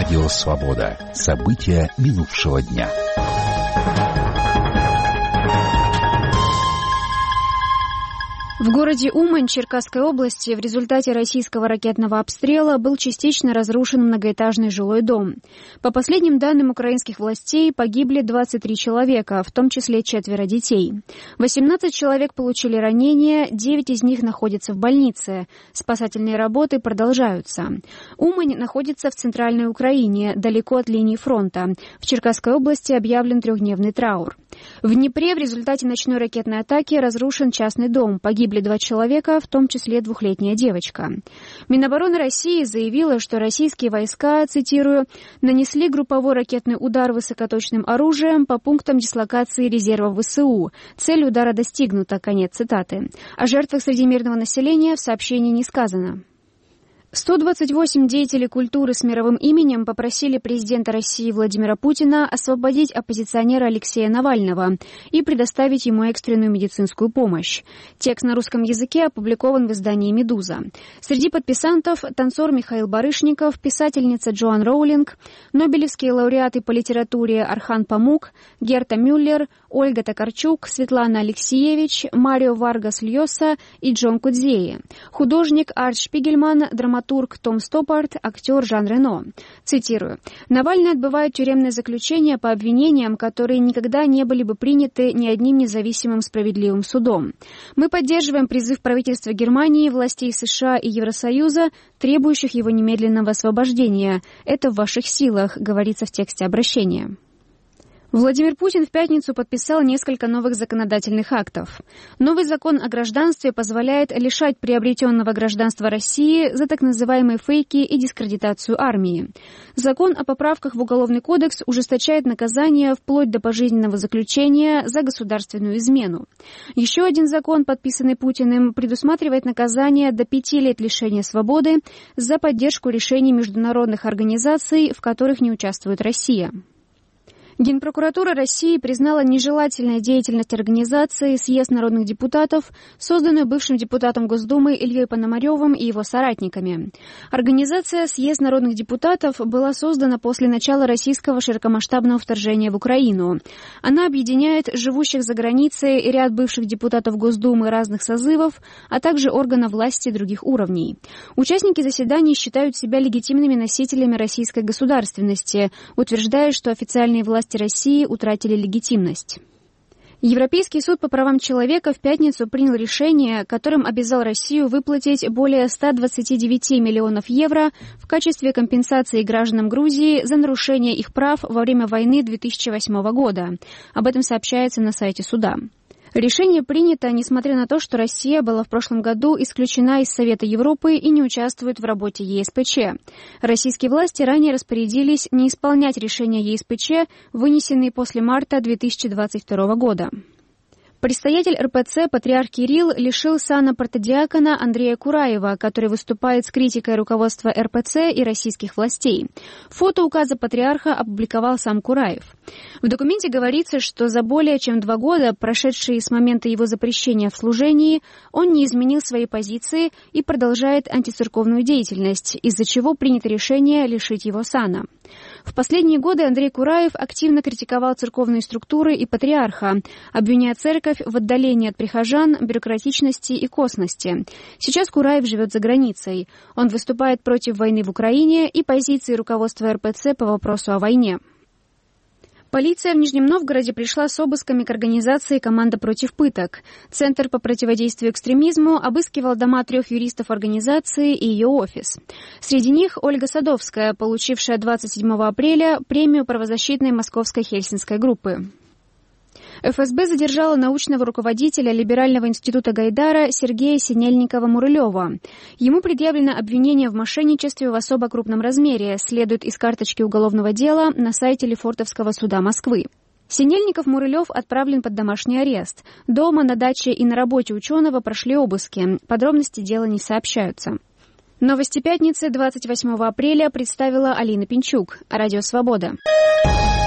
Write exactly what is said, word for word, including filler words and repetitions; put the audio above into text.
Радио «Свобода». События минувшего дня. В городе Умань Черкасской области в результате российского ракетного обстрела был частично разрушен многоэтажный жилой дом. По последним данным украинских властей, погибли двадцать три человека, в том числе четверо детей. восемнадцать человек получили ранения, девять из них находятся в больнице. Спасательные работы продолжаются. Умань находится в центральной Украине, далеко от линии фронта. В Черкасской области объявлен трехдневный траур. В Днепре в результате ночной ракетной атаки разрушен частный дом. Погибли два человека, в том числе двухлетняя девочка. Минобороны России заявила, что российские войска, цитирую, «нанесли групповой ракетный удар высокоточным оружием по пунктам дислокации резервов ВСУ. Цель удара достигнута», конец цитаты. О жертвах среди мирного населения в сообщении не сказано. сто двадцать восемь деятелей культуры с мировым именем попросили президента России Владимира Путина освободить оппозиционера Алексея Навального и предоставить ему экстренную медицинскую помощь. Текст на русском языке опубликован в издании «Медуза». Среди подписантов танцор Михаил Барышников, писательница Джоан Роулинг, нобелевские лауреаты по литературе Орхан Памук, Герта Мюллер, Ольга Токарчук, Светлана Алексеевич, Марио Варгас Льоса и Джон Кудзеи, художник Арт Шпигельман, драматург Том Стоппард, актер Жан Рено. Цитирую. «Навальный отбывает тюремное заключение по обвинениям, которые никогда не были бы приняты ни одним независимым справедливым судом. Мы поддерживаем призыв правительства Германии, властей США и Евросоюза, требующих его немедленного освобождения. Это в ваших силах», говорится в тексте обращения. Владимир Путин в пятницу подписал несколько новых законодательных актов. Новый закон о гражданстве позволяет лишать приобретенного гражданства России за так называемые фейки и дискредитацию армии. Закон о поправках в Уголовный кодекс ужесточает наказание вплоть до пожизненного заключения за государственную измену. Еще один закон, подписанный Путиным, предусматривает наказание до пяти лет лишения свободы за поддержку решений международных организаций, в которых не участвует Россия. Генпрокуратура России признала нежелательной деятельность организации «Съезд народных депутатов», созданную бывшим депутатом Госдумы Ильей Пономаревым и его соратниками. Организация «Съезд народных депутатов» была создана после начала российского широкомасштабного вторжения в Украину. Она объединяет живущих за границей и ряд бывших депутатов Госдумы разных созывов, а также органов власти других уровней. Участники заседаний считают себя легитимными носителями российской государственности, утверждая, что официальные власти России утратили легитимность. Европейский суд по правам человека в пятницу принял решение, которым обязал Россию выплатить более ста двадцати девяти миллионов евро в качестве компенсации гражданам Грузии за нарушение их прав во время войны две тысячи восьмого года. Об этом сообщается на сайте суда. Решение принято, несмотря на то, что Россия была в прошлом году исключена из Совета Европы и не участвует в работе е эс пэ че. Российские власти ранее распорядились не исполнять решения е эс пэ че, вынесенные после марта две тысячи двадцать второго года. Предстоятель эр пэ цэ патриарх Кирилл лишил сана протодиакона Андрея Кураева, который выступает с критикой руководства эр пэ цэ и российских властей. Фото указа патриарха опубликовал сам Кураев. В документе говорится, что за более чем два года, прошедшие с момента его запрещения в служении, он не изменил своей позиции и продолжает антицерковную деятельность, из-за чего принято решение лишить его сана. В последние годы Андрей Кураев активно критиковал церковные структуры и патриарха, обвиняя церковь в отдалении от прихожан, бюрократичности и косности. Сейчас Кураев живет за границей. Он выступает против войны в Украине и позиции руководства эр пэ цэ по вопросу о войне. Полиция в Нижнем Новгороде пришла с обысками к организации «Команда против пыток». Центр по противодействию экстремизму обыскивал дома трех юристов организации и ее офис. Среди них Ольга Садовская, получившая двадцать седьмого апреля премию правозащитной Московской Хельсинской группы. эф эс бэ задержала научного руководителя Либерального института Гайдара Сергея Синельникова-Мурылева. Ему предъявлено обвинение в мошенничестве в особо крупном размере, следует из карточки уголовного дела на сайте Лефортовского суда Москвы. Синельников-Мурылев отправлен под домашний арест. Дома, на даче и на работе ученого прошли обыски. Подробности дела не сообщаются. Новости пятницы двадцать восьмого апреля представила Алина Пинчук. Радио «Свобода».